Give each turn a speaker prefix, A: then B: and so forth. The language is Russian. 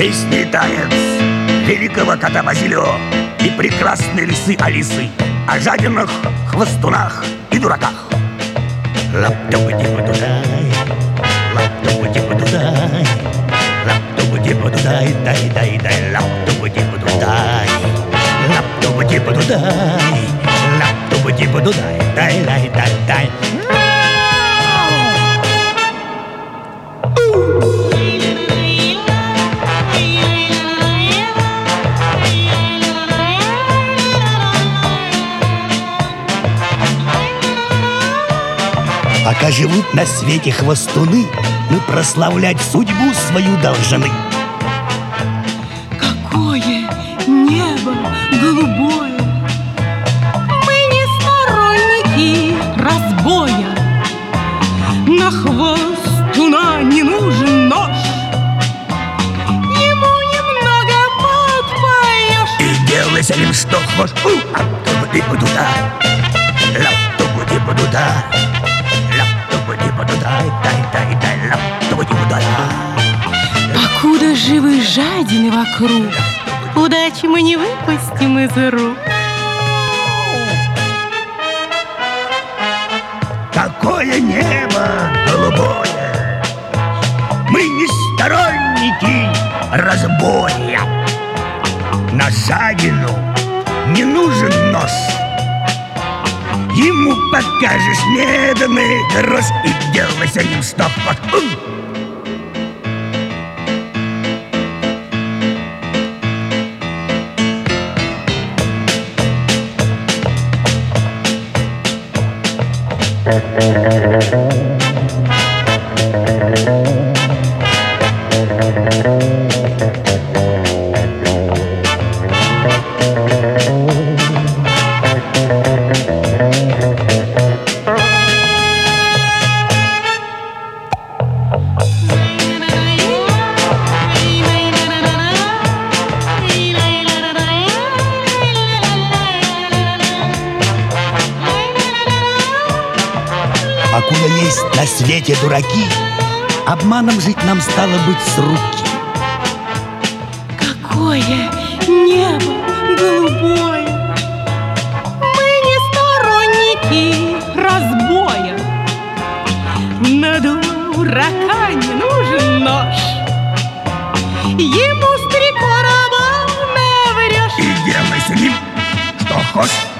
A: Песни таец великого кота Базилио и прекрасной лисы Алисы о жадинах, хвостунах и дураках. Лап-тупа-типа-дудай, лап-тупа-типа-дудай, лап-тупа-типа-дудай, дай-дай-дай, лап-тупа-типа-дудай, лап-тупа-типа-дудай, лап-тупа-типа-дудай, дай-дай-дай-дай. Пока живут на свете хвостуны, мы прославлять судьбу свою должны.
B: Какое небо голубое! Мы не сторонники разбоя. На хвостуна не нужен нож, ему немного подпоешь.
A: И делай с ним что хочешь. Лап-тупа-типа-дуда, лап-тупа-типа-дуда, лап-тупа-типа-дуда, дай-дай-дай, лап-тупа-типа-дуда.
B: Покуда живы жадины вокруг, удачи мы не выпустим из рук.
A: Какое небо голубое! Мы не сторонники разбоя. На жадину не нужен нож, ему покажешь медный грош. И делай с ним что хочешь. Покуда есть на свете дураки, обманом жить нам стало быть с руки.
B: Какое небо голубое! Мы не сторонники разбоя. На дурака не нужен нож, ему с 3 короба наврешь.
A: И делай с ним что хочешь.